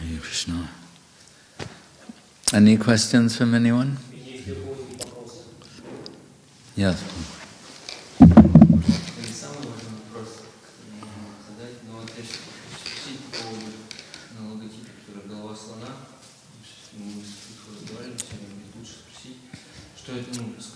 Hare Krishna. Any questions from anyone? Yes. Что это,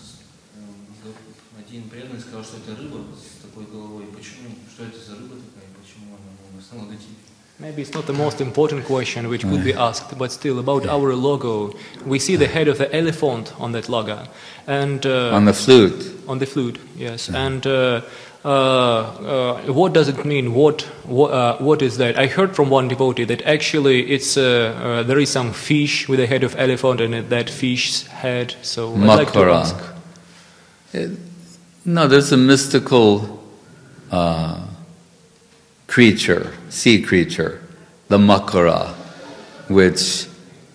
один преданный сказал, что это рыба с такой головой. Почему? Что это за рыба такая? Почему она у нас на логотипе? Maybe it's not the most important question which could be asked, but still about our logo. We see the head of the elephant on that logo, and On the flute. on the flute, yes. And what does it mean? What is that? I heard from one devotee that actually it's there is some fish with the head of elephant and that fish's head. So I'd like to Makara. ask. No, there's a mystical creature, sea creature, the Makara, which,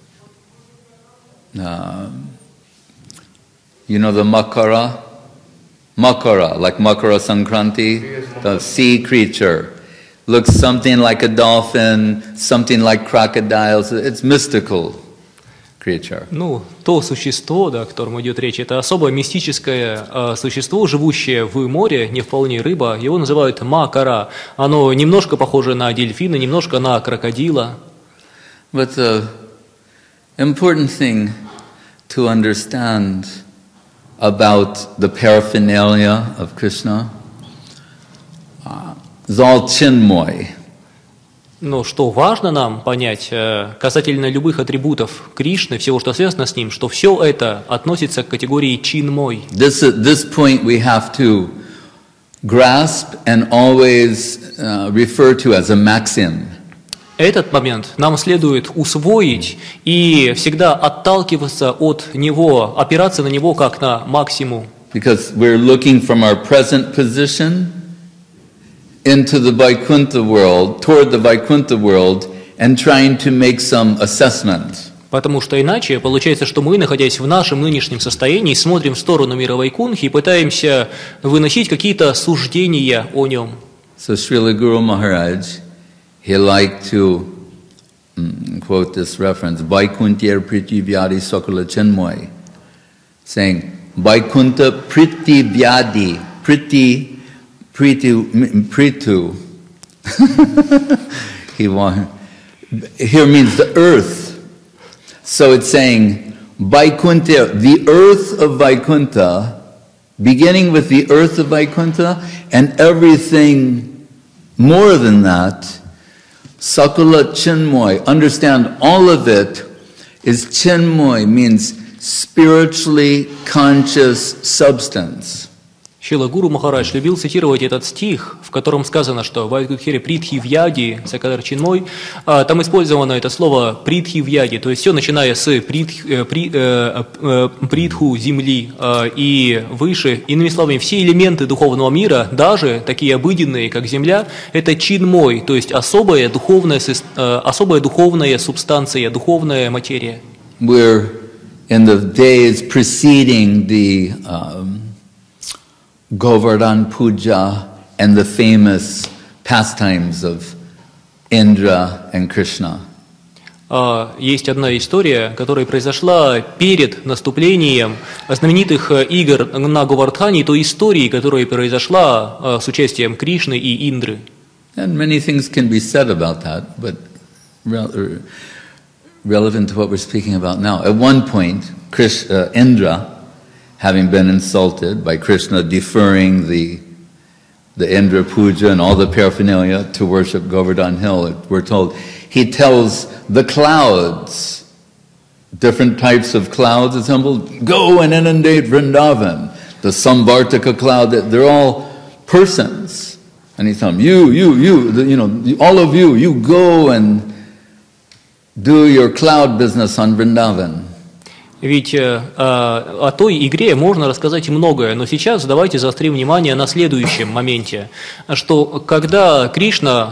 you know the Makara? Makara, like Makara Sankranti, the sea creature. Looks something like a dolphin, something like crocodiles. It's mystical creature. Ну, то существо, да, о котором идет речь, это особое мистическое существо, живущее в море, не вполне рыба. Его называют макара. Оно немножко похоже на дельфина, немножко на крокодила. But the important thing to understand about the paraphernalia of Krishna is all chinmoy. Но что важно нам понять касательно любых атрибутов Кришны, всего, что связано с ним, что все это относится к категории чинмой. This point we have to grasp and always refer to as a maxim. Этот момент нам следует усвоить и всегда отталкиваться от него, опираться на него как на максимум. Because we're looking from our present position into the Vaikuntha world, toward the Vaikuntha world, and trying to make some assessment. Потому что иначе получается, что мы, находясь в нашем нынешнем состоянии, смотрим в сторону мира Вайкунхи и пытаемся выносить какие-то суждения о нем. So Srila Guru Maharaj, he liked to quote this reference, Vaikuntya Pritivyadi Sakala Chinmoy, saying, Vaikuntha Pritivyadi, Pritu, here means the earth. So it's saying, Vaikuntha, the earth of Vaikuntha, beginning with the earth of Vaikuntha, and everything more than that, Sakala Chinmoy, understand all of it is Chinmoy, means spiritually conscious substance. Шрила Гуру Махарадж любил цитировать этот стих, в котором сказано, что Вайкунтхире Притхивьяди, Сакадар Чинмой, там использовано это слово Притхивьяди, то есть все начиная с Притху земли и выше, иными словами, все элементы духовного мира, даже такие обыденные, как земля, это Чинмой, то есть особая духовная субстанция, духовная материя. We're in the days preceding the Govardhan Puja and the famous pastimes of Indra and Krishna. Есть одна история, которая произошла перед наступлением знаменитых игр на Говардхане, той истории, которая произошла с участием Кришны и Индры. And many things can be said about that, but relevant to what we're speaking about now. At one point, Indra, having been insulted by Krishna deferring the Indra Puja and all the paraphernalia to worship Govardhan Hill, we're told, he tells the clouds, different types of clouds assembled, go and inundate Vrindavan. The Samvartaka cloud, they're all persons. And he's telling them, you, all of you go and do your cloud business on Vrindavan. Ведь о той игре можно рассказать многое, но сейчас давайте заострим внимание на следующем моменте, что когда Кришна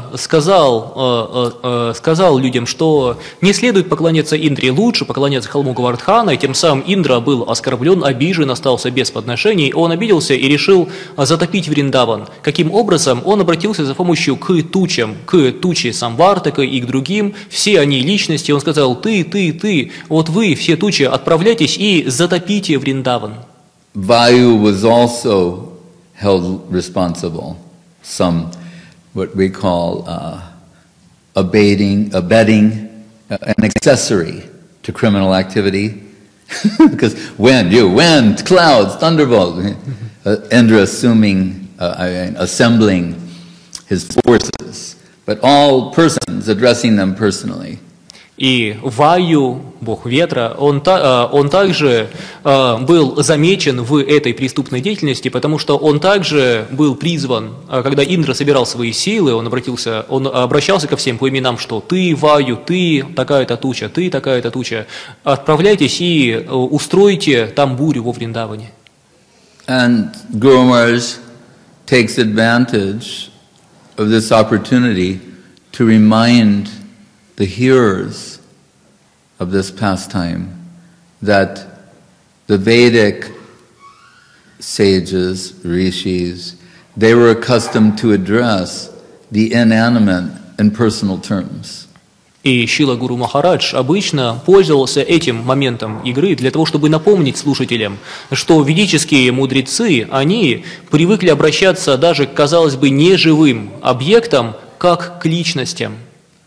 сказал людям, что не следует поклоняться Индре, лучше поклоняться холму Говардхана, и тем самым Индра был оскорблен, обижен, остался без подношений, он обиделся и решил затопить Вриндаван. Каким образом? Он обратился за помощью к тучам, к туче Самвартака и к другим, все они личности, он сказал: ты, вот вы, все тучи, отправляйтесь и затопите Вриндаван. Vayu was also held responsible. Some, what we call abetting, an accessory to criminal activity. Because wind, clouds, thunderbolt. Indra assembling his forces, but all persons addressing them personally. И Ваю, бог ветра, он также был замечен в этой преступной деятельности, потому что он также был призван, когда Индра собирал свои силы, он обращался ко всем по именам, что ты, Ваю, ты такая-то туча, ты такая-то туча, отправляйтесь и устройте там бурю во Вриндаване. And Guru Maharaj takes advantage of this opportunity to remind the hearers of this pastime that the Vedic sages, rishis, they were accustomed to address the inanimate in personal terms. И Шрила Гуру Махарадж обычно пользовался этим моментом игры для того, чтобы напомнить слушателям, что ведические мудрецы, они привыкли обращаться даже к, казалось бы, неживым объектам, как к личностям.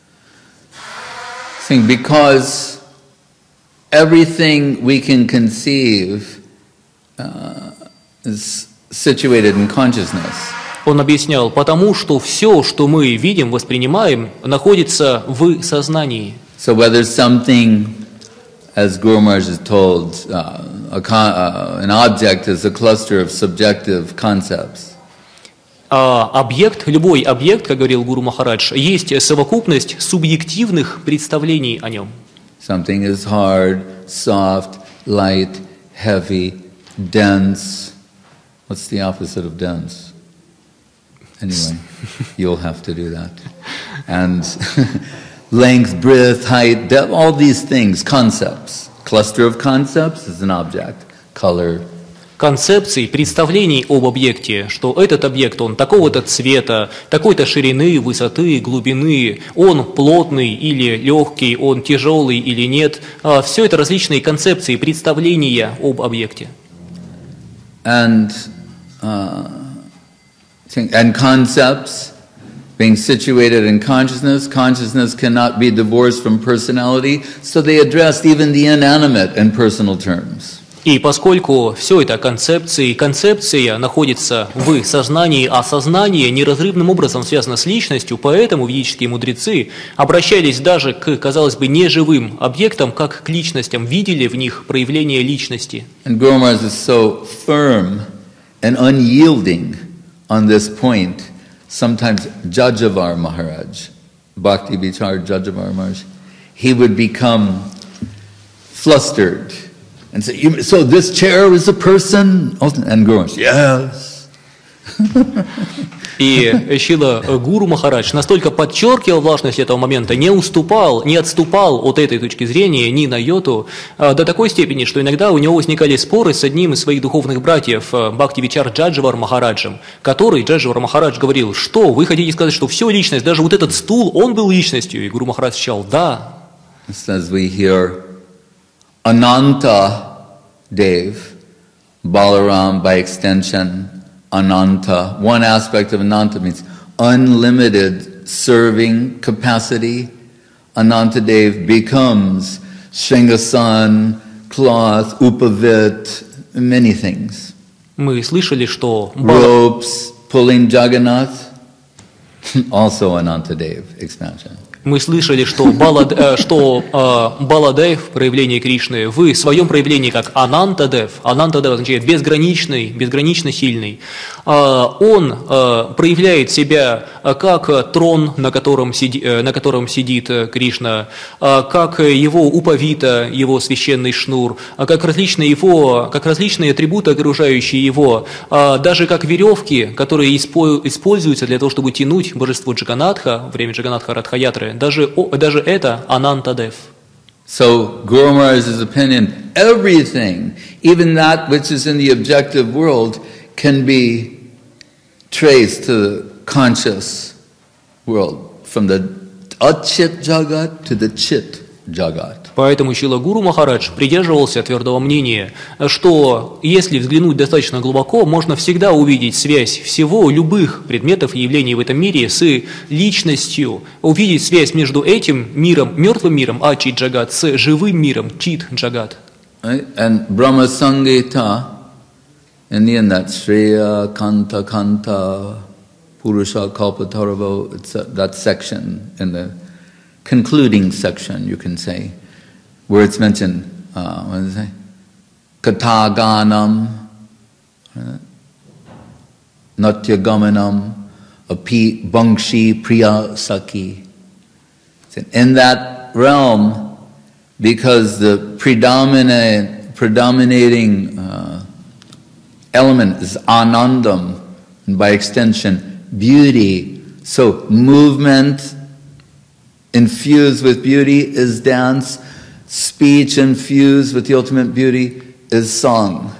Because everything we can conceive is situated in consciousness. Он объяснял, потому что все, что мы видим, воспринимаем, находится в сознании. So whether something, as Guru Maharaj is told, an object is a cluster of subjective concepts. Любой объект, как говорил Гуру Махарадж, есть совокупность субъективных представлений о нем. Something is hard, soft, light, heavy, dense. What's the opposite of dense? Anyway, you'll have to do that. And length, breadth, height, depth, all these things, concepts. Cluster of concepts is an object. Color. Концепций, представлений об объекте, что этот объект, он такого-то цвета, такой-то ширины, высоты, глубины, он плотный или легкий, он тяжелый или нет. Все это различные концепции, представления об объекте. And concepts being situated in consciousness cannot be divorced from personality, so they addressed even the inanimate in personal terms. И поскольку все это концепции, концепция находится в сознании, а сознание неразрывным образом связано с личностью, поэтому ведические мудрецы обращались даже к, казалось бы, неживым объектам, как к личностям, видели в них проявление личности. And Guru Maharaj is so firm and unyielding on this point. Sometimes Jajavar Maharaj, Bhakti Vichar Jajavar Maharaj, he would become flustered. And say, so this chair is a person? And Guru Maharaj, yes. И Шрила Гуру Махарадж настолько подчеркивал важность этого момента, не отступал от этой точки зрения ни на йоту, до такой степени, что иногда у него возникали споры с одним из своих духовных братьев, Бхакти Вичар Джаджавар Махараджем, который, Джаджавар Махарадж, говорил, что вы хотите сказать, что все личность, даже вот этот стул, он был личностью? И Гуру Махарадж отвечал, да. As we hear Ananta Dev, Balaram by extension, Ananta. One aspect of Ananta means unlimited serving capacity. Ananta Dev becomes Shingasan, cloth, upavit, many things. Мы слышали, что Ropes, pulling Jagannath, also Ananta Dev expansion. Мы слышали, что Баладев, проявление Кришны, в своем проявлении как Анантадев, Анантадев означает безграничный, безгранично сильный, он проявляет себя как трон, на котором сидит Кришна, как его упавита, его священный шнур, как различные атрибуты, окружающие его, даже как веревки, которые используются для того, чтобы тянуть божество Джаганатха, во время Джаганатха Радхаятры, даже это Анантадев. So, Guru Maharaj's opinion, everything, even that which is in the objective world, can be traced to the conscious world, from the Achit Jagat to the Chit Jagat. Поэтому Шрила Гуру Махарадж придерживался твердого мнения, что если взглянуть достаточно глубоко, можно всегда увидеть связь всего, любых предметов и явлений в этом мире с личностью, увидеть связь между этим миром, мертвым миром, Ачит Джагат, с живым миром, Чит Джагат. And Brahma Sangita, in the end, that's Shreya, Kanta, Kanta, Purusha, Kalpatarava, it's that section, in the concluding section, you can say, where it's mentioned, what does it say? Kataganam, Natyagamanam, Api Bangshi Priya Saki. In that realm, because the predominating element is anandam, and by extension, beauty. So movement infused with beauty is dance. Speech infused with the ultimate beauty is song.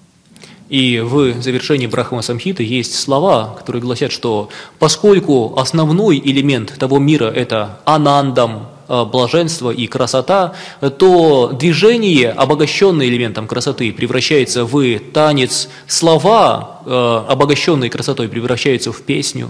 И в завершении Брахма Самхиты есть слова, которые гласят, что поскольку основной элемент того мира – это анандам, блаженство и красота, то движение, обогащенное элементом красоты, превращается в танец, слова, обогащенные красотой, превращаются в песню.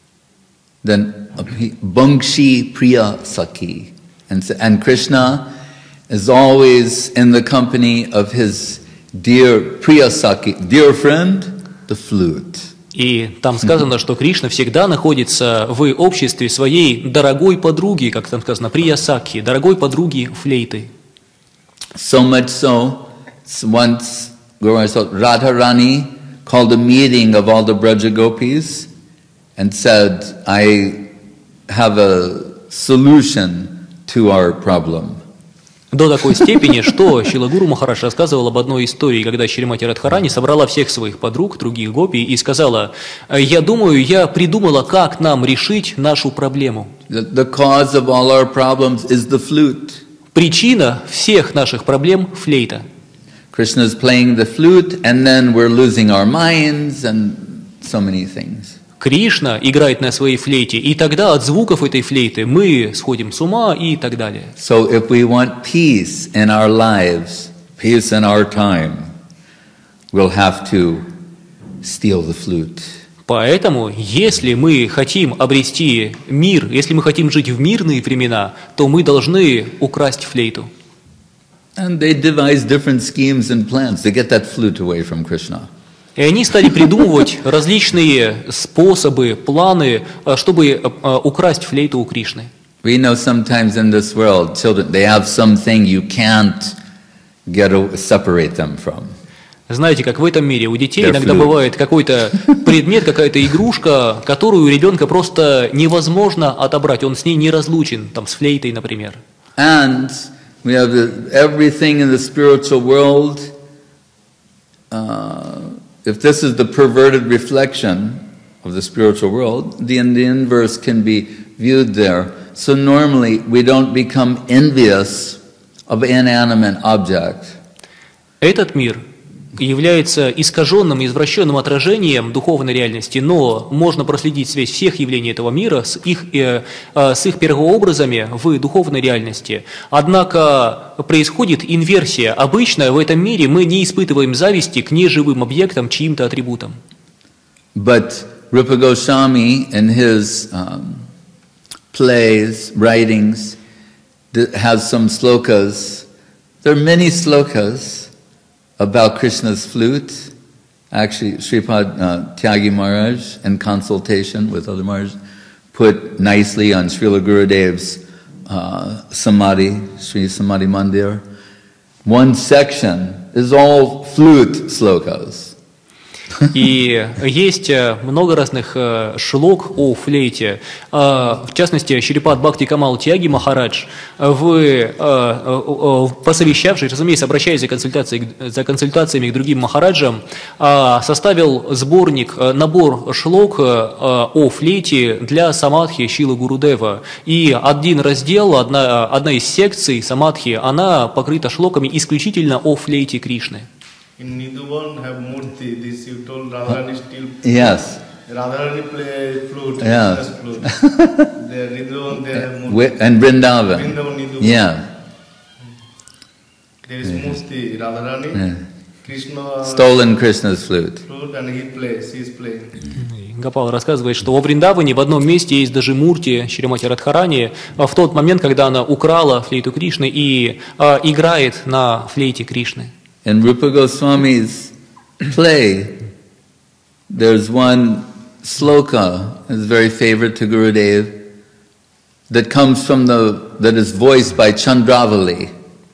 Then Bangshi Priya Saki. And Krishna is always in the company of his dear Priya Saki, dear friend, the flute. И там сказано, что Кришна всегда находится в обществе своей дорогой подруги, как там сказано, Прия Сакхи, дорогой подруги флейты. So much so, once Radharani called a meeting of all the Braja Gopis and said, I have a solution to our problem. До такой степени, что Шрила Гуру Махарадж рассказывал об одной истории, когда Шримати Радхарани собрала всех своих подруг, других гопи, и сказала: «Я думаю, я придумала, как нам решить нашу проблему». The cause of all our problems is the flute. Причина всех наших проблем – флейта. Krishna is playing the flute, and then we're losing our minds and so many things. Кришна играет на своей флейте, и тогда от звуков этой флейты мы сходим с ума и так далее. So if we want peace in our lives, peace in our time, we'll have to steal the flute. Поэтому, если мы хотим обрести мир, если мы хотим жить в мирные времена, то мы должны украсть флейту. And they devised different schemes and plans to get that flute away from Krishna. И они стали придумывать различные способы, планы, чтобы украсть флейту у Кришны. We know sometimes in this world, children, they have something you can't separate them from. Знаете, как в этом мире у детей иногда бывает какой-то предмет, какая-то игрушка, которую у ребенка просто невозможно отобрать, он с ней неразлучен, там с флейтой, например. And we have everything in the spiritual world. If this is the perverted reflection of the spiritual world, the inverse can be viewed there. So normally we don't become envious of an inanimate object. Этот мир является искаженным и извращенным отражением духовной реальности, но можно проследить связь всех явлений этого мира с их первообразами в духовной реальности. Однако происходит инверсия. Обычно в этом мире мы не испытываем зависти к неживым объектам, чьим-то атрибутам. But Rupa Goswami in his plays, writings, has some slokas. There are many slokas about Krishna's flute. Actually, Sripad Tyagi Maharaj, in consultation with other Maharaj, put nicely on Srila Gurudev's Samadhi, Sri Samadhi Mandir, one section is all flute slokas. И есть много разных шлок о флейте. В частности, Шрипад Бхакти Камал Тяги Махарадж, посовещавшись, разумеется, обращаясь за консультациями к другим махараджам, составил сборник, набор шлок о флейте для самадхи Шилы Гурудева. И один раздел, одна из секций самадхи, она покрыта шлоками исключительно о флейте Кришны. In Nidhuvan have Murti, this you told Radharani still. Yes. Radharani play flute, Yeah. Krishna's flute. There Nidhuvan, there have Murti. And Vrindavan. Vrindavan, Nidhuvan. Yeah. There is Murti, Radharani, Krishna Stolen Krishna's flute. flute and he is playing. Гопал рассказывает, что во Вриндаване в одном месте есть даже Мурти Шримати Радхарани в тот момент, когда она украла флейту Кришны и играет на флейте Кришны. In Rupa Goswami's play, there's one sloka that's very favorite to Gurudev that comes from that is voiced by Chandravali,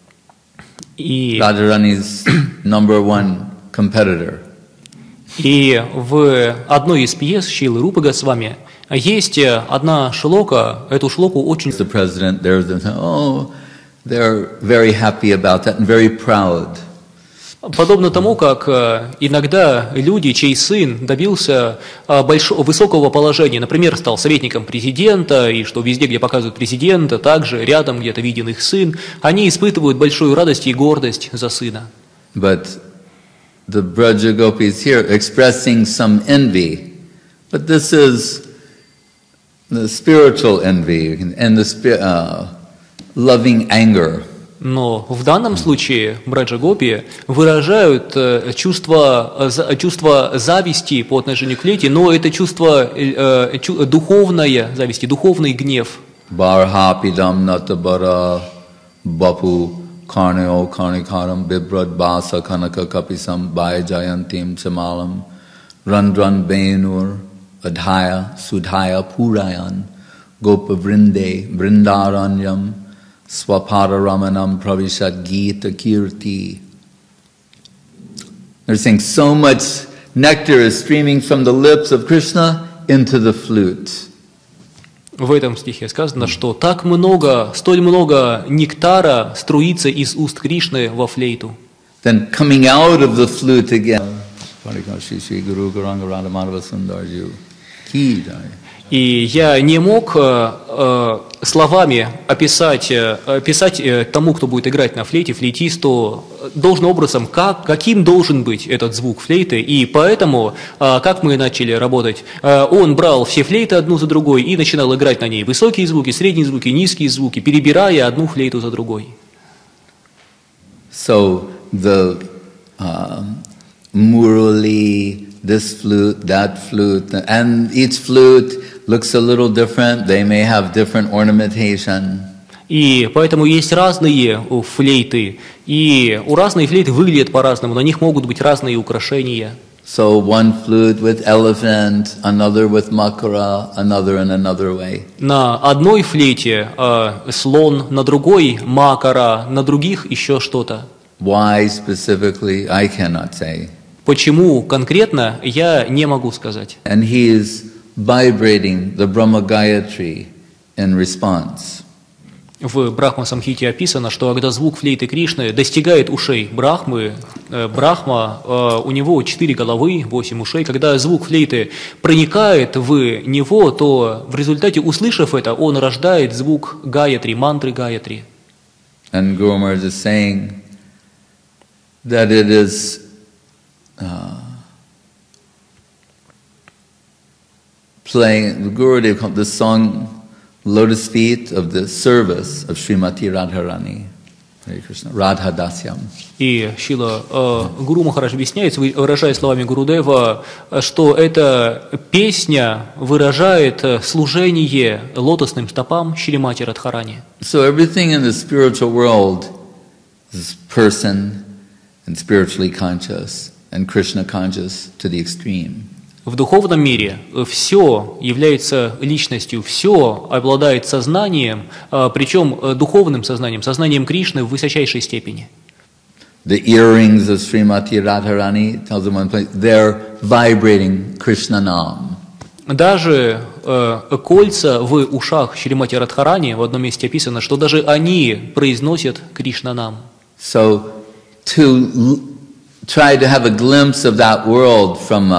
Radharani's number one competitor. И в одной из пьес Шрилы Рупы Госвами есть одна шлока, эту шлоку очень... The president there, they're very happy about that and very proud. Подобно тому, как иногда люди, чей сын добился высокого положения, например, стал советником президента, и что везде, где показывают президента, также рядом где-то виден их сын, они испытывают большую радость и гордость за сына. But the Braja Gopis here expressing some envy, but this is the spiritual envy and the loving anger. Но в данном случае Браджа Гопи выражают чувство зависти по отношению к флейте, но это чувство духовное зависти, духовный гнев. Barhapidam natabara bapu karneo karnikaram bibrad basa kanaka kapisam jayantim samalam randran benur adhaya sudhaya purayan gopa vrinde vrindaranyam Swapada Ramanam Pravishat Gita Kirti. They're saying so much nectar is streaming from the lips of Krishna into the flute. В этом стихе сказано, что так много, столь много нектара струится из уст Кришны во флейту. Then coming out of the flute again. И я не мог словами описать тому, кто будет играть на флейте, флейтисту, должным образом, каким должен быть этот звук флейты. И поэтому, как мы начали работать, он брал все флейты одну за другой и начинал играть на ней высокие звуки, средние звуки, низкие звуки, перебирая одну флейту за другой. So the murali, this flute, that flute, and each flute looks a little different. They may have different ornamentation. И поэтому есть разные флейты, и у разных флейт выглядят по-разному, на них могут быть разные украшения. So one flute with elephant, another with makara, another in another way. На одной флейте слон, на другой макара, на других еще что-то. Why specifically, I cannot say. Почему конкретно, я не могу сказать. And he is vibrating the Brahma Gayatri in response. В Брахма-самхите описано, что когда звук флейты Кришны достигает ушей Брахмы, Брахма, у него 4 головы, 8 ушей, когда звук флейты проникает в него, то в результате, услышав это, он рождает звук Гаятри, мантры Гаятри. And Guru Maharaj is saying that it is playing, the Gurudev called this song Lotus Feet of the service of Srimati Radharani, Hare Krishna, Radha Dasyam. И Шила Гуру Махарадж объясняет, выражая словами Гурудева, что эта песня выражает служение лотосным стопам Шримати Радхарани. So everything in the spiritual world is person and spiritually conscious and Krishna conscious to the extreme. В духовном мире все является личностью, все обладает сознанием, причем духовным сознанием, сознанием Кришны в высочайшей степени. The earrings of Srimati Radharani tells in one place, they're vibrating Krishna Nam. Даже кольца в ушах Шримати Радхарани, в одном месте описано, что даже они произносят Кришнанам. So to try to have a glimpse of that world from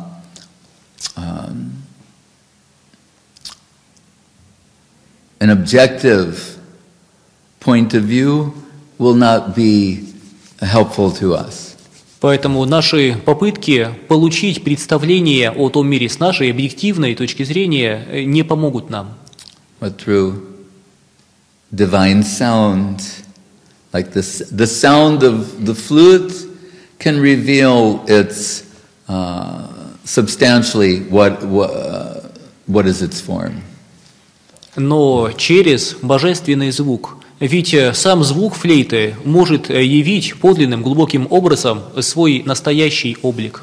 an objective point of view will not be helpful to us. Поэтому наши попытки получить представление о том мире с нашей объективной точки зрения не помогут нам. But through divine sound, like the sound of the flute can reveal its substantially what is its form. Но через божественный звук. Ведь сам звук флейты может явить подлинным глубоким образом свой настоящий облик.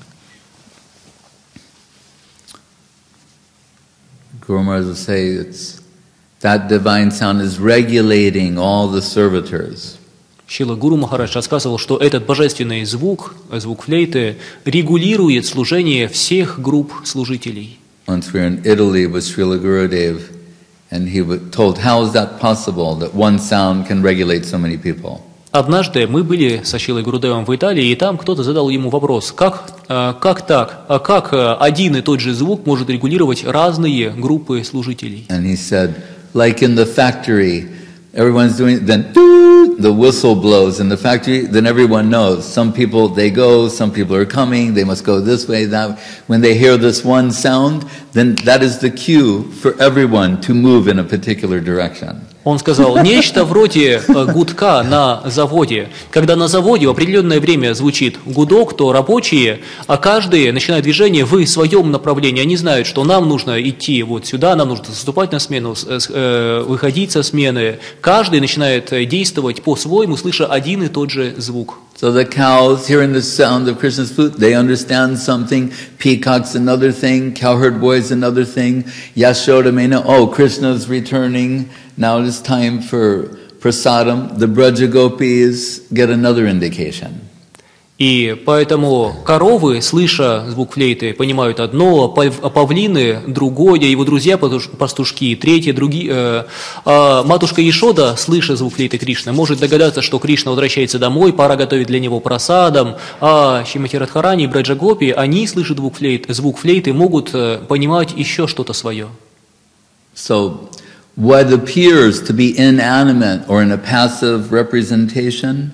Guru Maharaj will say that divine sound is regulating all the servitors. Шрила Гуру Махарадж рассказывал, что этот божественный звук, звук флейты, регулирует служение всех групп служителей. Once we were in Italy with Srila Gurudev, and he was told, how is that possible, that one sound can regulate so many people? Однажды мы были со Шрилой Гурудевом в Италии, и там кто-то задал ему вопрос, как так, как один и тот же звук может регулировать разные группы служителей? And he said, like in the factory, everyone's doing, then the whistle blows in the factory, then everyone knows. Some people, they go, some people are coming, they must go this way, that way. When they hear this one sound, then that is the cue for everyone to move in a particular direction. Он сказал, нечто вроде гудка на заводе. Когда на заводе в определенное время звучит гудок, то рабочие, а каждый начинает движение в своем направлении. Они знают, что нам нужно идти вот сюда, нам нужно заступать на смену, выходить со смены. Каждый начинает действовать по-своему, слыша один и тот же звук. So the cows, hearing the sound of Krishna's flute, they understand something. Peacocks, another thing. Cowherd boys, another thing. Yashoda may know, oh, Krishna's returning. Now it is time for prasadam. The Brajagopis get another indication. И поэтому коровы, слыша звук флейты, понимают одно, а павлины другое, его друзья-пастушки третье, другие. Матушка Ешода, слыша звук флейты Кришны, может догадаться, что Кришна возвращается домой, пора готовить для него прасадам, а Шримати Радхарани и Браджагопи, они, слыша звук флейты, могут понимать еще что-то свое. So, what appears to be inanimate or in a passive representation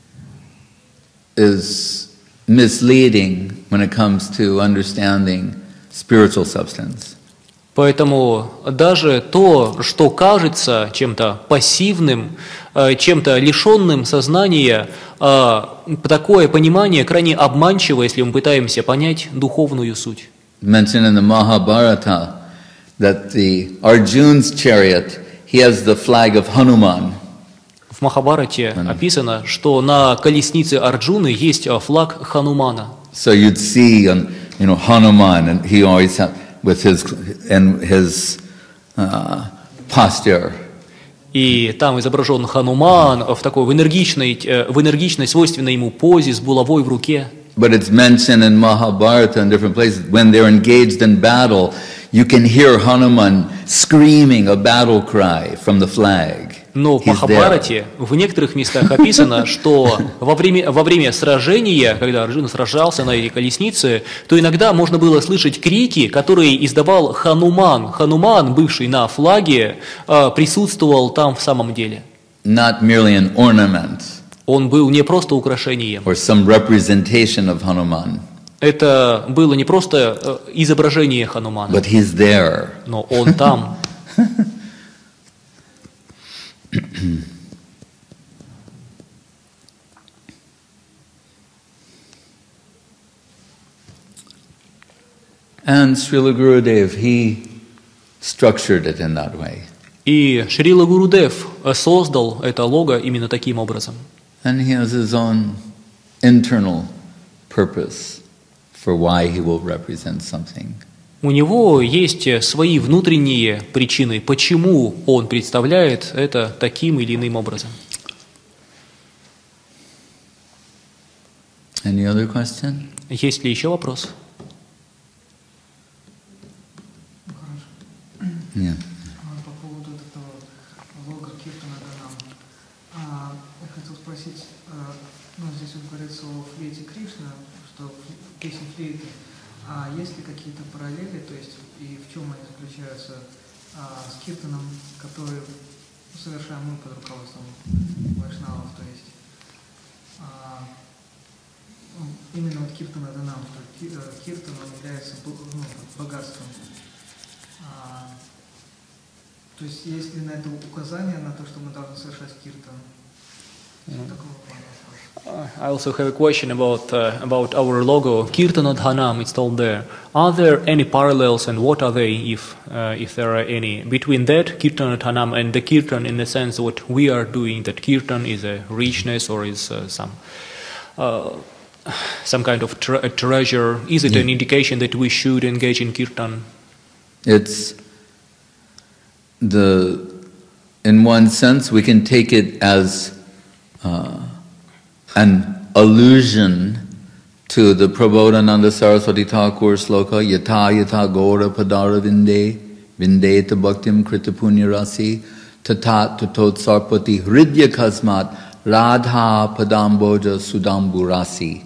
is misleading when it comes to understanding spiritual substance. Поэтому даже то, что кажется чем-то пассивным, чем-то лишенным сознания, такое понимание крайне обманчиво, если мы пытаемся понять духовную суть. Mentioned in the Mahabharata that the Arjun's chariot, he has the flag of Hanuman. В Махабхарате описано, что на колеснице Арджуны есть флаг Ханумана. So you'd see, Hanuman, and he always had with his posture. И там изображен Хануман в такой в энергичной, свойственной ему позе с булавой в руке. But it's mentioned in Mahabharata in different places when they're engaged in battle, you can hear Hanuman screaming a battle cry from the flag. Но в Махабхарате в некоторых местах описано, что во время сражения, когда Арджуна сражался на этой колеснице, то иногда можно было слышать крики, которые издавал Хануман. Хануман, бывший на флаге, присутствовал там в самом деле. Not merely an ornament. Он был не просто украшением. Or some representation of Hanuman. Это было не просто изображение Ханумана. But he's there. Но он там. And Srila Gurudev, he structured it in that way. И Шрила Гурудев создал это лого именно таким образом. And he has his own internal purpose for why he will represent something. У него есть свои внутренние причины, почему он представляет это таким или иным образом. Any other question? Есть ли еще вопрос? Yeah. По поводу этого лога Киртана Ганам. Я хотел спросить, здесь вот говорится о флейте Кришны, что песня флейты. А есть ли какие-то параллели, то есть и в чем они заключаются с Киртаном, который совершаем мы под руководством вайшнавов, то есть именно вот Киртана Ганам, что Киртан он является богатством. То есть есть ли на это указание, на то, что мы должны совершать Киртан? Такого плана. I also have a question about our logo, Kirtanat Hanam, it's told there. Are there any parallels, and what are they, if there are any, between that, Kirtanat Hanam, and the Kirtan in the sense what we are doing, that Kirtan is a richness or is some kind of treasure? Is it an indication that we should engage in Kirtan? It's in one sense, we can take it as an allusion to the Prabodhananda Saraswati Thakur sloka, Yata Yata Gora Padara Vindeta Bhaktim Krita Punyarasi Tatat Tatot Sarpati Hridya Kasmat Radha Padamboja Sudamburasi.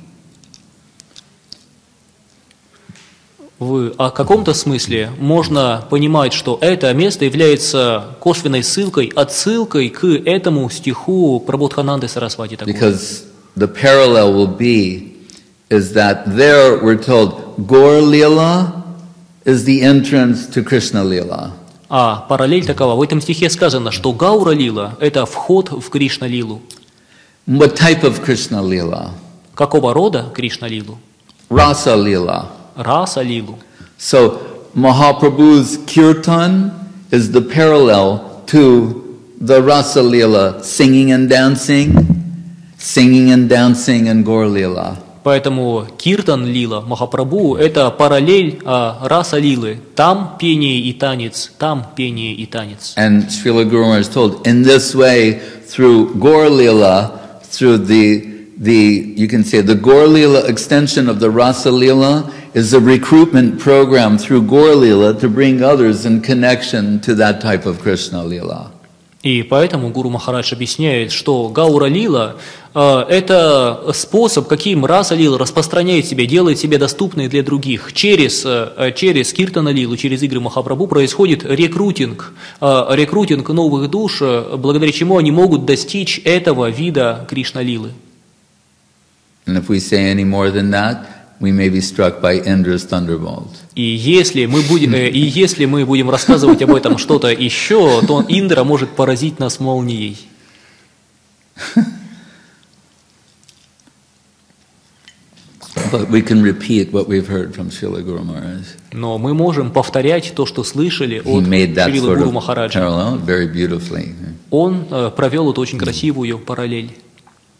В каком-то смысле можно понимать, что это место является косвенной ссылкой, отсылкой к этому стиху Прабодхананды Сарасвати Такура. Because the parallel will be is that there we're told Gaur Lila is the entrance to Krishna Lila. А параллель такова. В этом стихе сказано, что Гаура Лила – это вход в Кришна Лилу. What type of Krishna Lila? Какого рода Кришна Лилу? Rasa Lila. Раса Лилу. So Mahaprabhu's Kirtan is the parallel to the Rasa Lila, singing and dancing in Gaur Lila. Поэтому Киртан Лила, Махапрабху – это параллель Раса Лилы. Там пение и танец, там пение и танец. And Srila Guru Maharaj is told, in this way, through Gaur Lila, through you can say the Gaur Lila extension of the Rasa Lila is a recruitment program through Gaur Lila to bring others in connection to that type of Krishna Lila. И поэтому Гуру Махарадж объясняет, что Гаура Лила это способ, каким Раса Лила распространяет себя, делает себя доступной для других. Через Киртана Лилу, через игры Махапрабху происходит рекрутинг новых душ, благодаря чему они могут достичь этого вида Кришна Лилы. And if we say any more than that, we may be struck by Indra's thunderbolt. И если мы будем рассказывать об этом что-то еще, то Индра может поразить нас молнией. But we can repeat what we've heard from Srila Guru Maharaj. Но мы можем повторять то, что слышали He от made that Шрилы sort Гуру of Махараджа. parallel very beautifully. Он провел эту очень красивую параллель.